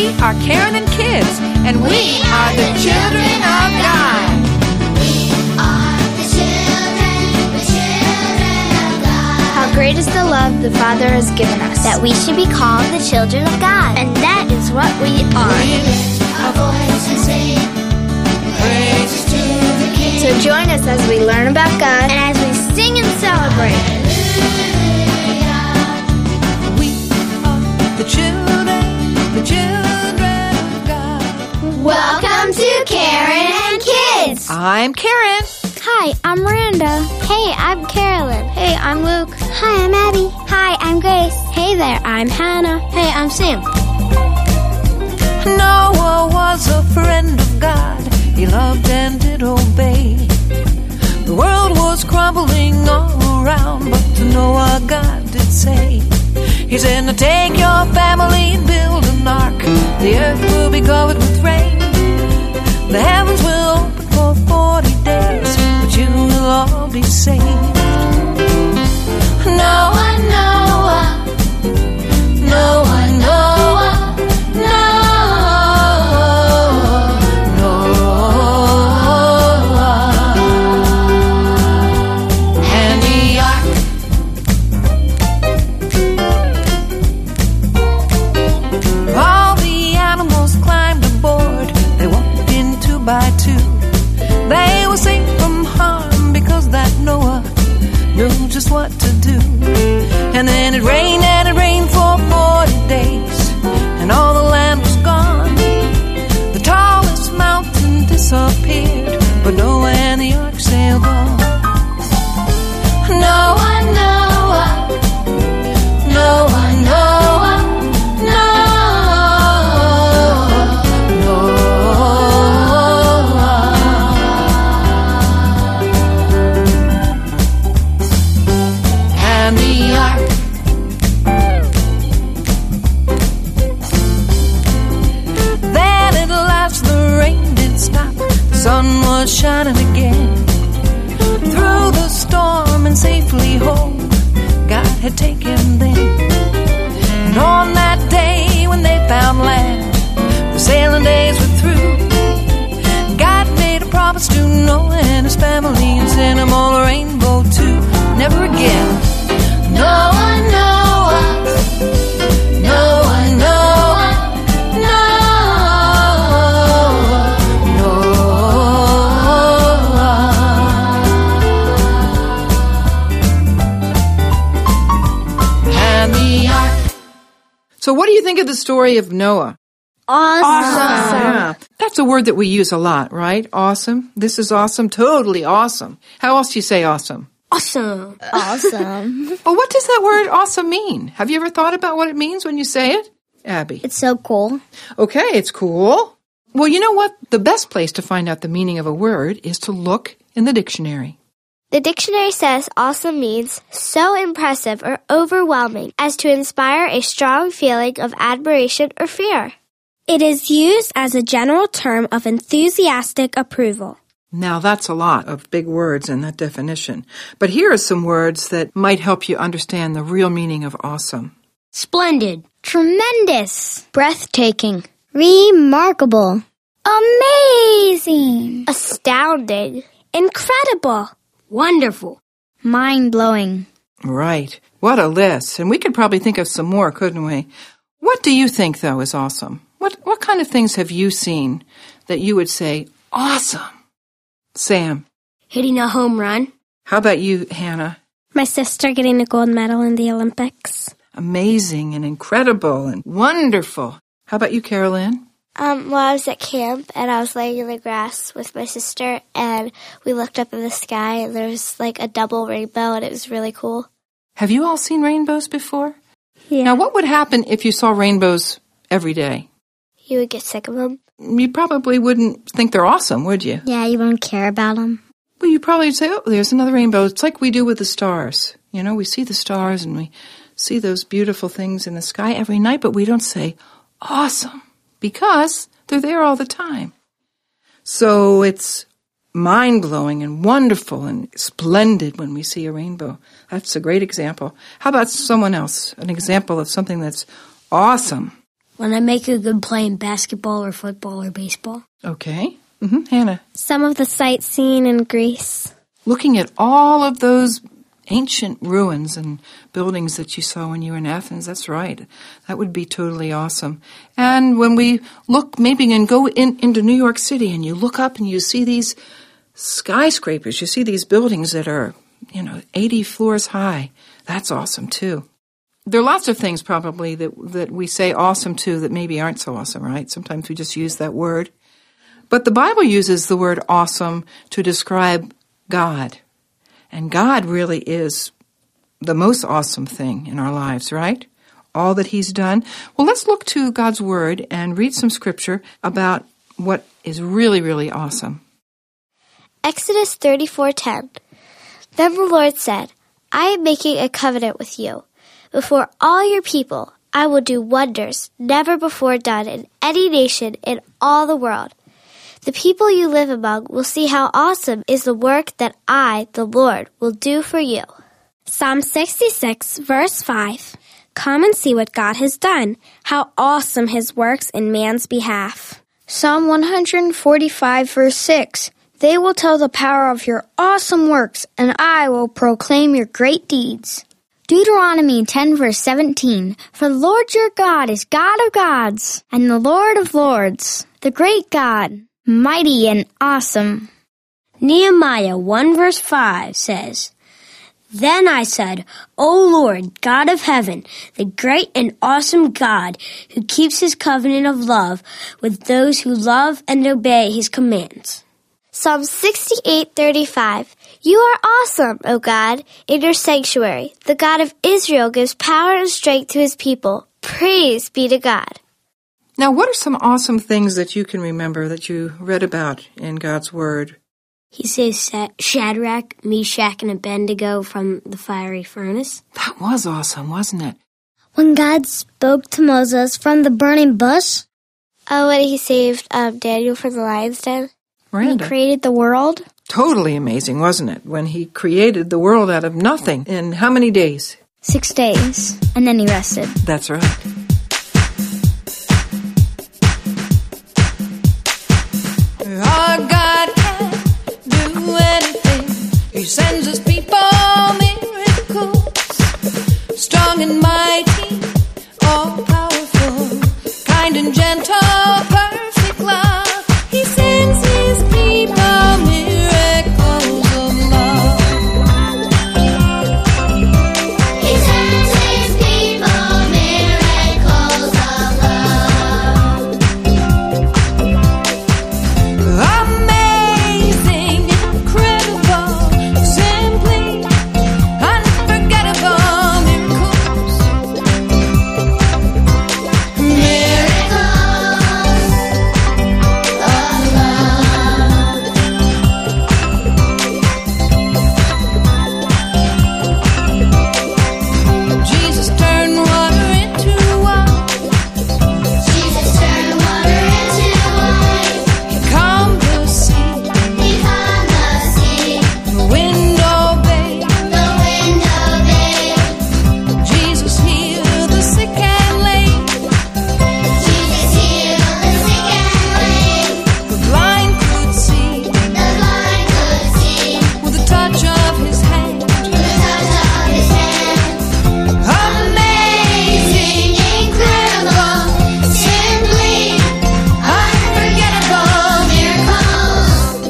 are Karen and Kids, and we are the children of God. How great is the love the Father has given us, that we should be called the children of God. And that is what we are. We lift our voice and sing praises to the King. So join us as we learn about God and as we sing and celebrate. We are the children of God. Welcome to Karen and Kids. I'm Karen. Hi, I'm Miranda. Hey, I'm Carolyn. Hey, I'm Luke. Hi, I'm Abby. Hi, I'm Grace. Hey there, I'm Hannah. Hey, I'm Sam. Noah was a friend of God. He loved and did obey. The world was crumbling all around, but to Noah God did say, He said, now take your family and build an ark. The earth will be covered with rain. The heavens will open for 40 days, but you will all be saved. Noah, Noah, Noah, Noah, Noah, and the ark. All the animals climbed aboard. They walked in 2 by 2. They were safe from harm because that Noah knew just what to do. And then it rained for 40 days, and all the land was gone. The tallest mountain disappeared, but Noah and the ark sailed on. Noah, Noah, Noah, Noah, sun was shining again. Through the storm and safely home, God had taken them. And on that day when they found land, the sailing days were through. God made a promise to Noah and his family and sent them all a rainbow too. Never again. Noah, Noah, Noah, Noah, So what do you think of the story of Noah? Awesome. Yeah. That's a word that we use a lot, right? Awesome. This is awesome. Totally awesome. How else do you say awesome? Awesome. Awesome. Well, what does that word awesome mean? Have you ever thought about what it means when you say it? Abby. It's so cool. Okay, it's cool. Well, you know what? The best place to find out the meaning of a word is to look in the dictionary. The dictionary says awesome means so impressive or overwhelming as to inspire a strong feeling of admiration or fear. It is used as a general term of enthusiastic approval. Now, that's a lot of big words in that definition. But here are some words that might help you understand the real meaning of awesome. Splendid. Tremendous. Breathtaking. Remarkable. Amazing. Astounding. Incredible. Wonderful. Mind-blowing. Right. What a list. And we could probably think of some more, couldn't we? What do you think, though, is awesome? What kind of things have you seen that you would say, awesome? Sam. Hitting a home run. How about you, Hannah? My sister getting a gold medal in the Olympics. Amazing and incredible and wonderful. How about you, Carolyn? Well, I was at camp, and I was laying in the grass with my sister, and we looked up in the sky, and there was like a double rainbow, and it was really cool. Have you all seen rainbows before? Yeah. Now, what would happen if you saw rainbows every day? You would get sick of them. You probably wouldn't think they're awesome, would you? Yeah, you wouldn't care about them. Well, you'd probably say, oh, there's another rainbow. It's like we do with the stars. You know, we see the stars, and we see those beautiful things in the sky every night, but we don't say, awesome. Because they're there all the time. So it's mind-blowing and wonderful and splendid when we see a rainbow. That's a great example. How about someone else? An example of something that's awesome. When I make a good play in basketball or football or baseball. Okay. Hannah? Some of the sightseeing in Greece. Looking at all of those ancient ruins and buildings that you saw when you were in Athens, that's right. That would be totally awesome. And when we look maybe and go into New York City and you look up and you see these skyscrapers, you see these buildings that are, 80 floors high, that's awesome too. There are lots of things probably that we say awesome to that maybe aren't so awesome, right? Sometimes we just use that word. But the Bible uses the word awesome to describe God. And God really is the most awesome thing in our lives, right? All that He's done. Well, let's look to God's Word and read some scripture about what is really, really awesome. Exodus 34:10. Then the Lord said, I am making a covenant with you. Before all your people, I will do wonders never before done in any nation in all the world. The people you live among will see how awesome is the work that I, the Lord, will do for you. Psalm 66, verse 5. Come and see what God has done, how awesome His works in man's behalf. Psalm 145, verse 6. They will tell the power of your awesome works, and I will proclaim your great deeds. Deuteronomy 10, verse 17. For the Lord your God is God of gods, and the Lord of lords, the great God, mighty and awesome. Nehemiah 1, verse 5 says, Then I said, O Lord, God of heaven, the great and awesome God, who keeps His covenant of love with those who love and obey His commands. Psalm 68:35. You are awesome, O God, in your sanctuary. The God of Israel gives power and strength to His people. Praise be to God. Now, what are some awesome things that you can remember that you read about in God's Word? He saves Shadrach, Meshach, and Abednego from the fiery furnace. That was awesome, wasn't it? When God spoke to Moses from the burning bush. Oh, when He saved Daniel from the lion's den. Miranda. He created the world. Totally amazing, wasn't it? When He created the world out of nothing. In how many days? 6 days. And then He rested. That's right. Our God can do anything. He sends His people miracles. Strong and mighty, all powerful, kind and gentle, perfect love. He sends His people miracles of love. He sends His people miracles of love. Amazing, incredible, simply unforgettable miracles. Jesus turned water into wine. Jesus turned water into wine. He calmed the sea. He calmed the sea. The wind obeyed. The wind obeyed. Jesus healed the sick and lame. Jesus healed the sick and lame. The blind could see. The blind could see. With the touch of His hand. With the touch of His hand. Amazing, incredible, simply unforgettable miracles.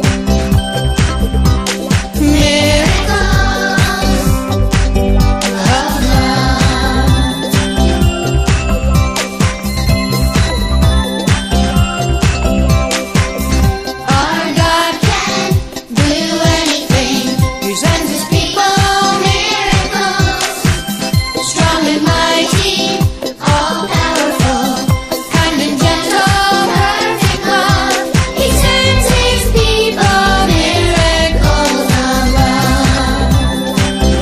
Our God can do anything. He sends His people miracles. Strong and mighty, all powerful, kind and gentle, perfect love. He sends His people miracles of love.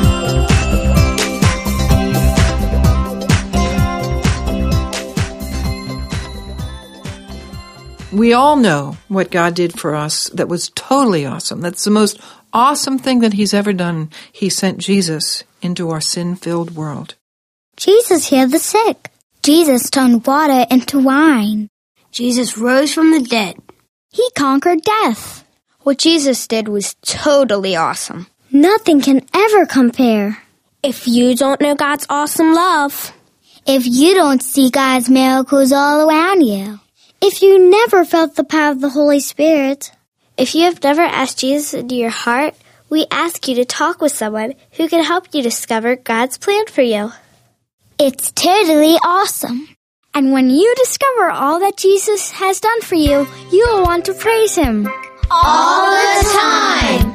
We all know what God did for us that was totally awesome. That's the most awesome thing that He's ever done. He sent Jesus into our sin-filled world. Jesus healed the sick. Jesus turned water into wine. Jesus rose from the dead. He conquered death. What Jesus did was totally awesome. Nothing can ever compare. If you don't know God's awesome love, If you don't see God's miracles all around you. If you never felt the power of the Holy Spirit. if you have never asked Jesus into your heart, we ask you to talk with someone who can help you discover God's plan for you. It's totally awesome. And when you discover all that Jesus has done for you, you will want to praise Him. All the time.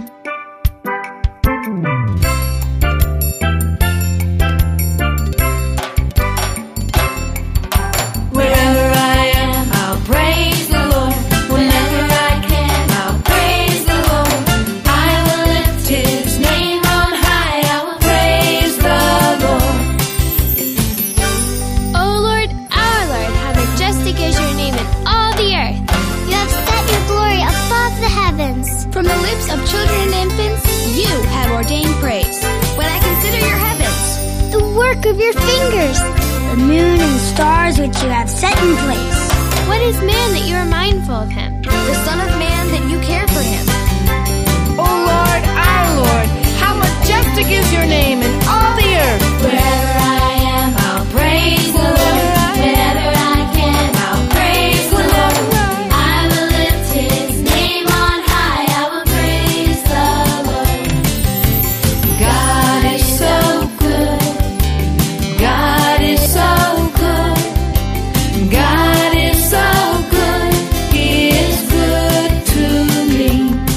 Wherever I am, I'll praise the Lord. Whenever I can, I'll praise the Lord. I will lift His name on high. I will praise the Lord. O Lord, our Lord, how majestic is your name in all the earth. You have set your glory above the heavens. From the lips of children and infants, you have ordained praise. When I consider your heavens, The work of your fingers. The moon and stars which you have set in place. what is man that you are mindful of him? The Son of Man that you care for him. O Lord, our Lord, how majestic is your name in all the earth. Wherever I am, I'll praise the Lord. Whenever I can, I'll praise the Lord. I will lift His name on high. I will praise the Lord. God is so good. God is so good. God is so good. He is good to me.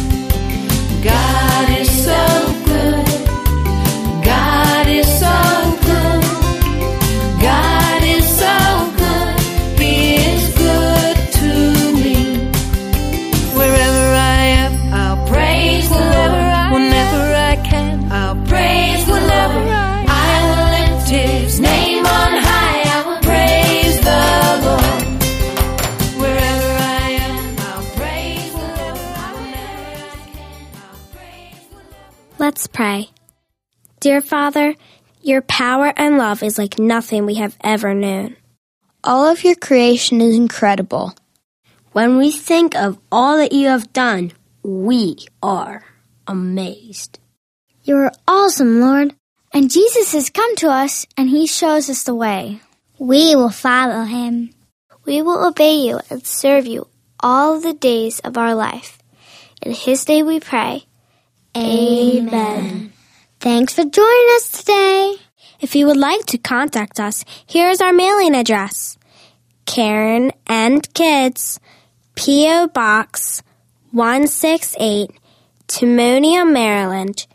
God is so good. God is so good. God is so good. He is good to me. Wherever I am, I'll praise the Lord. Whenever I can, I'll praise the Lord. I will lift His name on high. I will praise the Lord. Wherever I am, I'll praise the Lord. Whenever I can, I'll praise the Lord. Let's pray. Dear Father, your power and love is like nothing we have ever known. All of your creation is incredible. When we think of all that you have done, we are amazed. You're awesome, Lord. And Jesus has come to us, and He shows us the way. We will follow Him. We will obey you and serve you all the days of our life. In His name we pray. Amen. Thanks for joining us today. If you would like to contact us, here is our mailing address. Karen and Kids, P.O. Box 168, Timonium, Maryland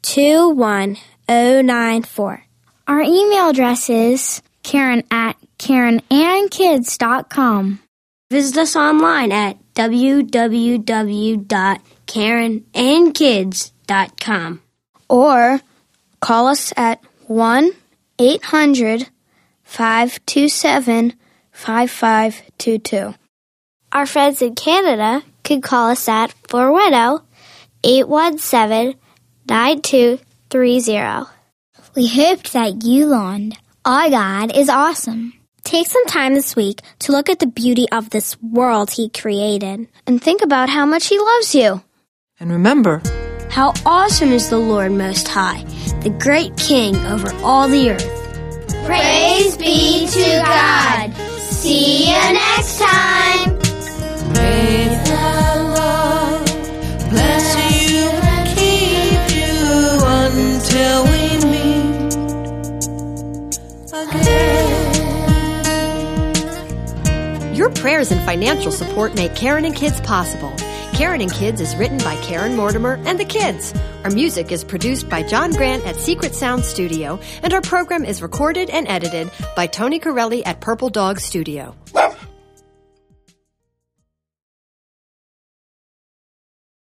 21094. Our email address is Karen@KarenandKids.com. Visit us online at www.karenandkids.com. Or call us at 1-800-527-5522. Our friends in Canada could call us at 410-817-9230. We hope that you learned our God is awesome. Take some time this week to look at the beauty of this world He created. And think about how much He loves you. And remember, How awesome is the Lord Most High, the great King over all the earth. Praise be to God. See you next time. May the Lord bless you and keep you until we meet again. Your prayers and financial support make Karen and Kids possible. Karen and Kids is written by Karen Mortimer and the Kids. Our music is produced by John Grant at Secret Sound Studio, and our program is recorded and edited by Tony Corelli at Purple Dog Studio.